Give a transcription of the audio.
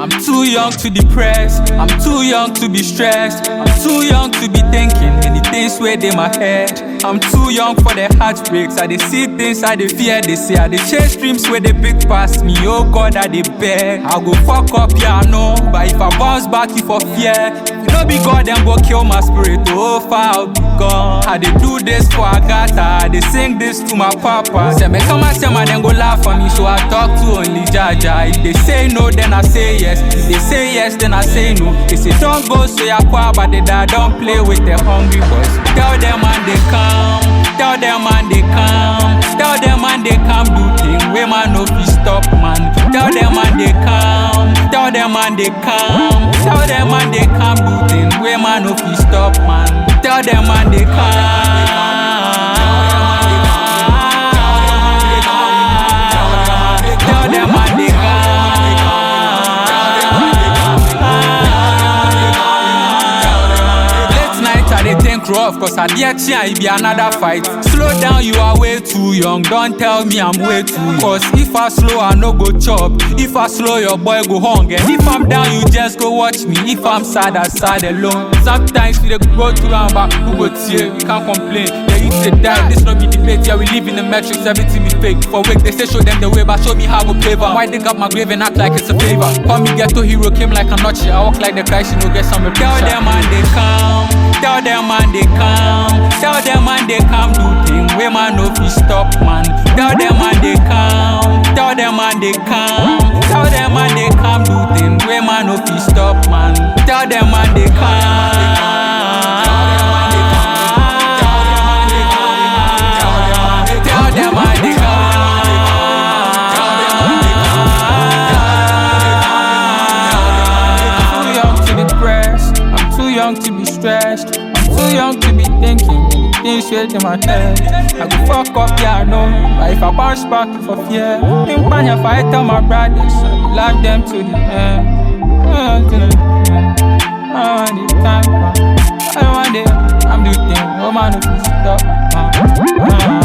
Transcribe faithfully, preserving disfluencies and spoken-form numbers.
I'm too young to depress, I'm too young to be stressed, I'm too young to be thinking many things where they my head. I'm too young for the heartbreaks. I dey see things I dey fear, they say I dey chase dreams where they big past me. Oh God, I dey beg. I go fuck up, yeah, I know. But if I bounce back, if I fear, if no be God, then go kill my spirit. Oh, far I'll be gone. I dey do this for Agatha, I dey sing this to my papa. Say me come and say man, then go laugh at me, so I talk to only Jaja. If they say no, then I say yes. If they say yes, then I say no. They say don't go, so ya kwa, but they die, don't play with the hungry boys. Tell them man they come, tell them man they come, tell them man they come do thing where man no fi stop man. Tell them man they come, tell them man they come, tell them man they come do thing where man no fi stop man. Tell them man they come. Rough, cause I dare change, it be another fight. Slow down, you are way too young. Don't tell me I'm way too young. Cause if I slow, I no go chop. If I slow, your boy go hungry. And if I'm down, you just go watch me. If I'm sad, I sad alone. Sometimes we go to and back, who go tear, we can't complain. They used to die, this no be debate. Yeah, we live in the matrix, everything be fake. For week, they say show them the way, but show me how go play. Why dig up my grave and act like it's a favor? Call me ghetto hero, came like a notch. I walk like the Christ, you know, get some. Tell them man they come, tell them man they come, tell them man they come do thing where man no fi stop man. Tell them man they come, tell them man they come, tell them man they come do thing where man no fi stop man. Tell them man they come. To be stressed, I'm too young to be thinking many things straight in my head. I go fuck up, yeah, I know. But if I bounce back, if I fear, think man, if I tell my brothers, I will love them to the end. I want the time, I want it. I'm the thing, no man, if you stop.